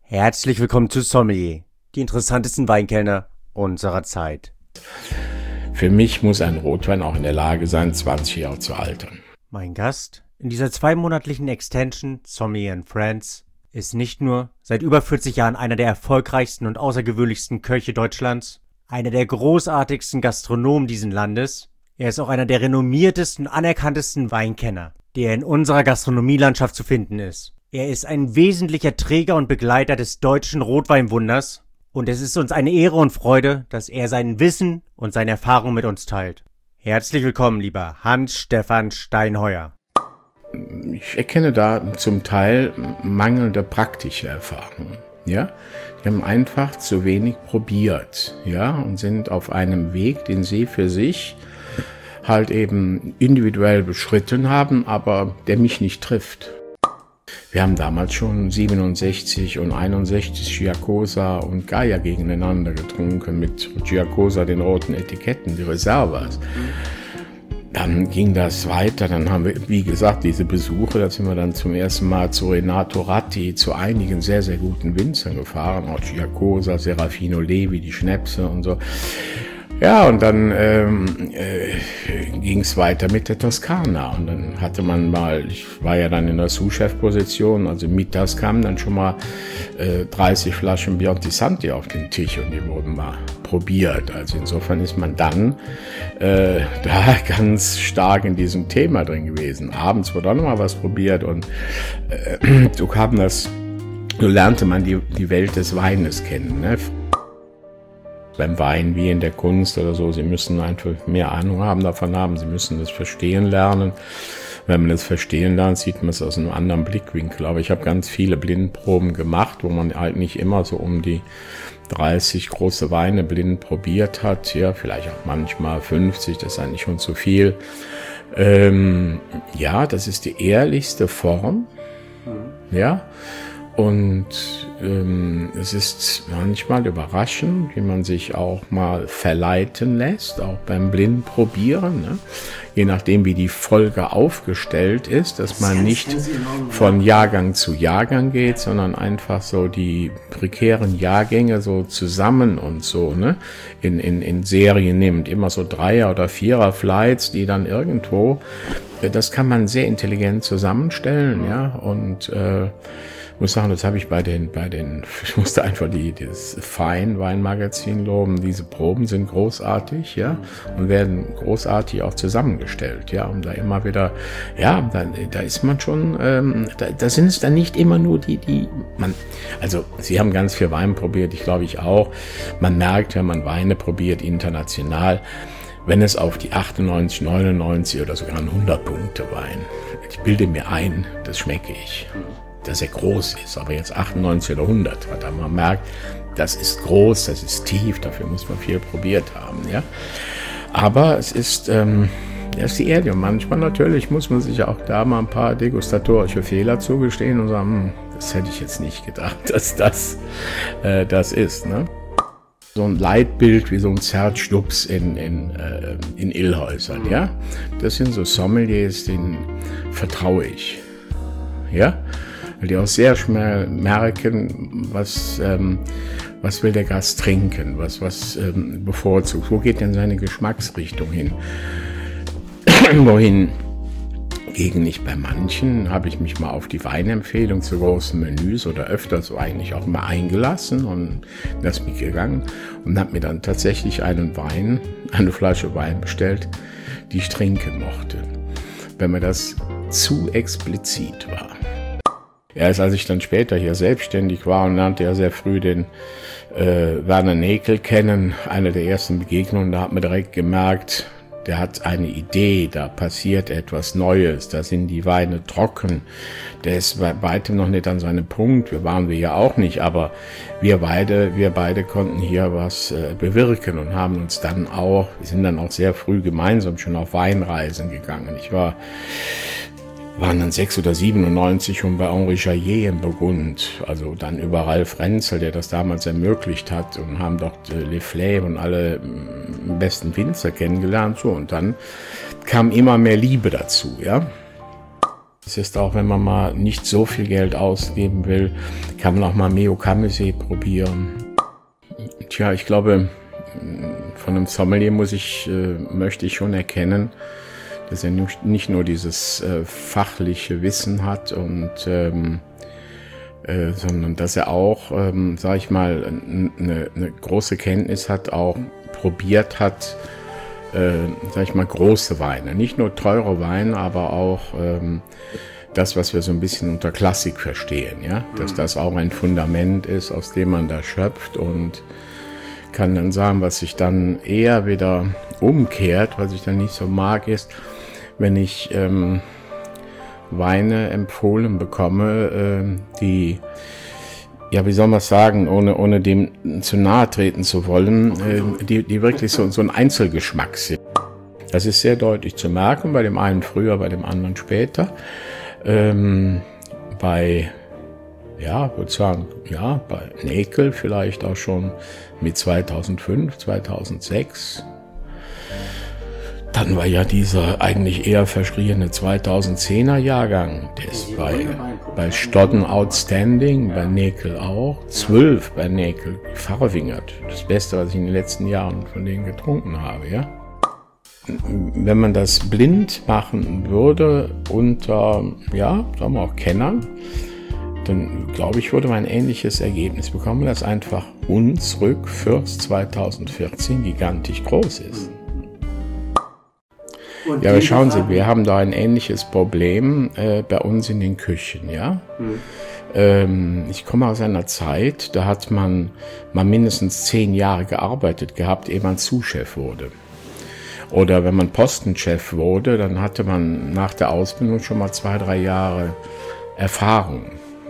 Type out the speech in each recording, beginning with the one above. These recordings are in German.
Herzlich willkommen zu Sommelier, die interessantesten Weinkellner unserer Zeit. Für mich muss ein Rotwein auch in der Lage sein, 20 Jahre zu altern. Mein Gast in dieser zweimonatlichen Extension Sommelier and Friends ist nicht nur seit über 40 Jahren einer der erfolgreichsten und außergewöhnlichsten Köche Deutschlands, einer der großartigsten Gastronomen dieses Landes, er ist auch einer der renommiertesten und anerkanntesten Weinkenner, der in unserer Gastronomielandschaft zu finden ist. Er ist ein wesentlicher Träger und Begleiter des deutschen Rotweinwunders und es ist uns eine Ehre und Freude, dass er sein Wissen und seine Erfahrung mit uns teilt. Herzlich willkommen, lieber Hans-Stefan Steinheuer. Ich erkenne da zum Teil mangelnde praktische Erfahrungen. Ja? Die haben einfach zu wenig probiert, ja, und sind auf einem Weg, den sie für sich halt eben individuell beschritten haben, aber der mich nicht trifft. Wir haben damals schon 67 und 61 Giacosa und Gaia gegeneinander getrunken, mit Giacosa den roten Etiketten, die Reservas. Dann ging das weiter, dann haben wir, wie gesagt, diese Besuche, da sind wir dann zum ersten Mal zu Renato Ratti, zu einigen sehr, sehr guten Winzern gefahren, auch Giacosa, Serafino Levi, die Schnäpse und so. Ja, und dann ging es weiter mit der Toskana und dann hatte man mal, ich war ja dann in der Sous-Chef-Position, also mittags kamen dann schon mal 30 Flaschen Bianchi Santi auf den Tisch und die wurden mal probiert. Also insofern ist man dann da ganz stark in diesem Thema drin gewesen. Abends wurde auch noch mal was probiert und so lernte man die Welt des Weines kennen, ne? Beim Wein wie in der Kunst oder so, Sie müssen einfach mehr Ahnung davon haben, Sie müssen das verstehen lernen. Wenn man das verstehen lernt, sieht man es aus einem anderen Blickwinkel. Aber ich habe ganz viele Blindproben gemacht, wo man halt nicht immer so um die 30 große Weine blind probiert hat. Ja, vielleicht auch manchmal 50, das ist eigentlich schon zu viel. Ja, das ist die ehrlichste Form. Ja. Und es ist manchmal überraschend, wie man sich auch mal verleiten lässt, auch beim Blindprobieren, ne? Je nachdem, wie die Folge aufgestellt ist, dass man nicht von Jahrgang zu Jahrgang geht, sondern einfach so die prekären Jahrgänge so zusammen und so, ne, in Serien nimmt. Immer so 3er- oder 4er-Flights, die dann irgendwo, das kann man sehr intelligent zusammenstellen, ja, und ich muss sagen, das habe ich ich musste einfach das Fine Weinmagazin loben. Diese Proben sind großartig, ja, und werden großartig auch zusammengestellt, ja, und da immer wieder, ja, da ist man schon, da sind es dann nicht immer nur also Sie haben ganz viel Wein probiert, ich glaube ich auch. Man merkt, wenn man Weine probiert, international, wenn es auf die 98, 99 oder sogar 100 Punkte Wein, ich bilde mir ein, das schmecke ich. Dass er groß ist, aber jetzt 98 oder 100 hat, aber man merkt, das ist groß, das ist tief, dafür muss man viel probiert haben, ja. Aber es ist, das ist die Erde und manchmal natürlich muss man sich auch da mal ein paar degustatorische Fehler zugestehen und sagen, das hätte ich jetzt nicht gedacht, dass das ist, ne. So ein Leitbild wie so ein Zert Stubbs in Illhäusern, ja. Das sind so Sommeliers, denen vertraue ich, ja. Weil die auch sehr schnell merken, was will der Gast trinken, was bevorzugt, wo geht denn seine Geschmacksrichtung hin, wohin gegen nicht bei manchen habe ich mich mal auf die Weinempfehlung zu großen Menüs oder öfter so eigentlich auch mal eingelassen und das mitgegangen und habe mir dann tatsächlich eine Flasche Wein bestellt, die ich trinken mochte, wenn mir das zu explizit war. Erst als ich dann später hier selbstständig war und lernte ja sehr früh den Werner Näkel kennen, eine der ersten Begegnungen, da hat man direkt gemerkt, der hat eine Idee, da passiert etwas Neues, da sind die Weine trocken, der ist bei weitem noch nicht an seinem Punkt, waren wir ja auch nicht, aber wir beide konnten hier was bewirken und sind dann auch sehr früh gemeinsam schon auf Weinreisen gegangen. Waren dann 6 oder 97 schon bei Henri Jaillet im Burgund, also dann über Ralf Renzel, der das damals ermöglicht hat und haben dort Les Flèves und alle besten Winzer kennengelernt, so, und dann kam immer mehr Liebe dazu, ja. Es ist auch, wenn man mal nicht so viel Geld ausgeben will, kann man auch mal Meo Kamesee probieren. Tja, ich glaube, von einem Sommelier möchte ich schon erkennen, dass er nicht nur dieses fachliche Wissen hat sondern dass er auch, sage ich mal, eine große Kenntnis hat, auch probiert hat, sage ich mal, große Weine. Nicht nur teure Weine, aber auch das, was wir so ein bisschen unter Klassik verstehen, ja, dass das auch ein Fundament ist, aus dem man da schöpft und kann dann sagen, was sich dann eher wieder umkehrt, was ich dann nicht so mag, ist, wenn ich Weine empfohlen bekomme, die, ja, wie soll man sagen, ohne dem zu nahe treten zu wollen, die wirklich so ein Einzelgeschmack sind. Das ist sehr deutlich zu merken, bei dem einen früher, bei dem anderen später. Bei Näkel vielleicht auch schon mit 2005, 2006. Dann war ja dieser eigentlich eher verschriene 2010er Jahrgang, der ist bei Stodden outstanding, bei Näkel auch, 12 bei Näkel, Farwingert, das Beste, was ich in den letzten Jahren von denen getrunken habe, ja. Wenn man das blind machen würde unter, ja, sagen wir auch Kennern, dann glaube ich, würde man ein ähnliches Ergebnis bekommen, das einfach Hunsrück Fürst 2014 gigantisch groß ist. Ja, aber schauen Sie, wir haben da ein ähnliches Problem bei uns in den Küchen, ja. Ich komme aus einer Zeit, da hat man mal mindestens 10 Jahre gearbeitet gehabt, ehe man Sous-Chef wurde. Oder wenn man Postenchef wurde, dann hatte man nach der Ausbildung schon mal 2, 3 Jahre Erfahrung.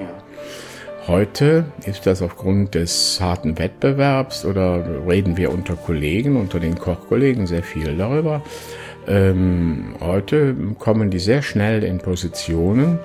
Heute ist das aufgrund des harten Wettbewerbs oder reden wir unter Kollegen, unter den Kochkollegen sehr viel darüber. Heute kommen die sehr schnell in Positionen,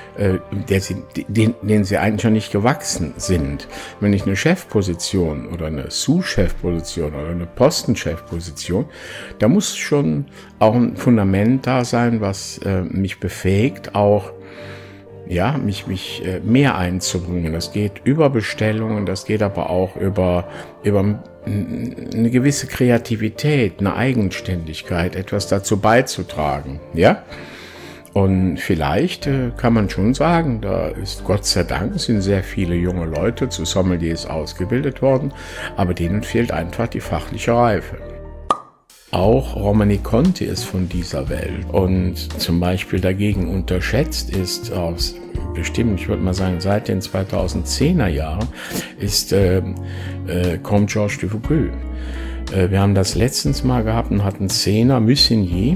denen sie eigentlich noch nicht gewachsen sind. Wenn ich eine Chefposition oder eine Sous-Chefposition oder eine Postenchefposition, da muss schon auch ein Fundament da sein, was mich befähigt, auch mich mehr einzubringen. Das geht über Bestellungen, das geht aber auch über eine gewisse Kreativität, eine Eigenständigkeit, etwas dazu beizutragen, ja. Und vielleicht kann man schon sagen, da ist Gott sei Dank sind sehr viele junge Leute zu Sommeliers ausgebildet worden, aber denen fehlt einfach die fachliche Reife. Auch Romani Conti ist von dieser Welt und zum Beispiel dagegen unterschätzt ist aus bestimmt, ich würde mal sagen, seit den 2010er Jahren ist Comte Georges de Foucault. Wir haben das letztens mal gehabt und hatten 10er Musigny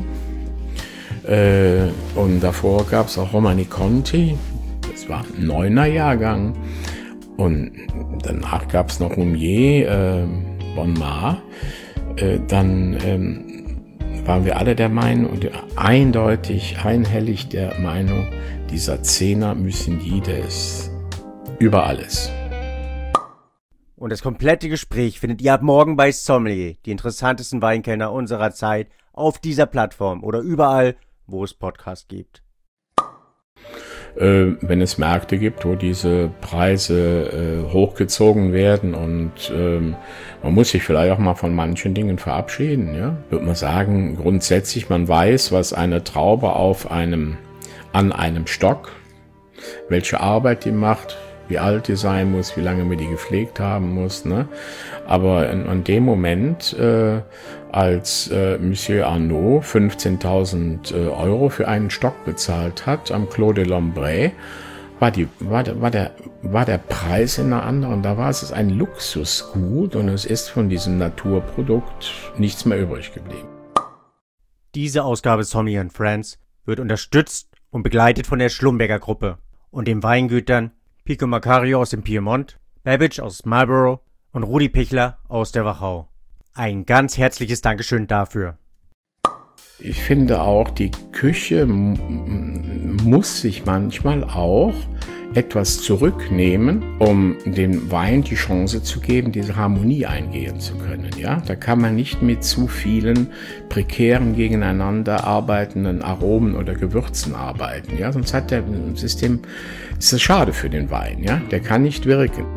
und davor gab es auch Romani Conti, das war ein 9er Jahrgang und danach gab es noch Roumier, Bonmar. Dann waren wir alle der Meinung und eindeutig, einhellig der Meinung, dieser 10er Musigny, der ist über alles. Und das komplette Gespräch findet ihr ab morgen bei Sommelier, die interessantesten Weinkellner unserer Zeit, auf dieser Plattform oder überall, wo es Podcasts gibt. Wenn es Märkte gibt, wo diese Preise hochgezogen werden und man muss sich vielleicht auch mal von manchen Dingen verabschieden, ja, würde man sagen, grundsätzlich, man weiß, was eine Traube an einem Stock, welche Arbeit die macht, wie alt die sein muss, wie lange man die gepflegt haben muss, ne? Aber an dem Moment, als Monsieur Arnaud 15.000 Euro für einen Stock bezahlt hat am Clos de Lombray, war der Preis in einer anderen, da war es ein Luxusgut und es ist von diesem Naturprodukt nichts mehr übrig geblieben. Diese Ausgabe Sommelier & Friends wird unterstützt und begleitet von der Schlumberger Gruppe und den Weingütern Pico Macario aus dem Piemont, Babbage aus Marlborough und Rudi Pichler aus der Wachau. Ein ganz herzliches Dankeschön dafür. Ich finde auch, die Küche muss sich manchmal auch etwas zurücknehmen, um dem Wein die Chance zu geben, diese Harmonie eingehen zu können. Ja, da kann man nicht mit zu vielen prekären gegeneinander arbeitenden Aromen oder Gewürzen arbeiten. Ja, sonst hat ist das schade für den Wein. Ja, der kann nicht wirken.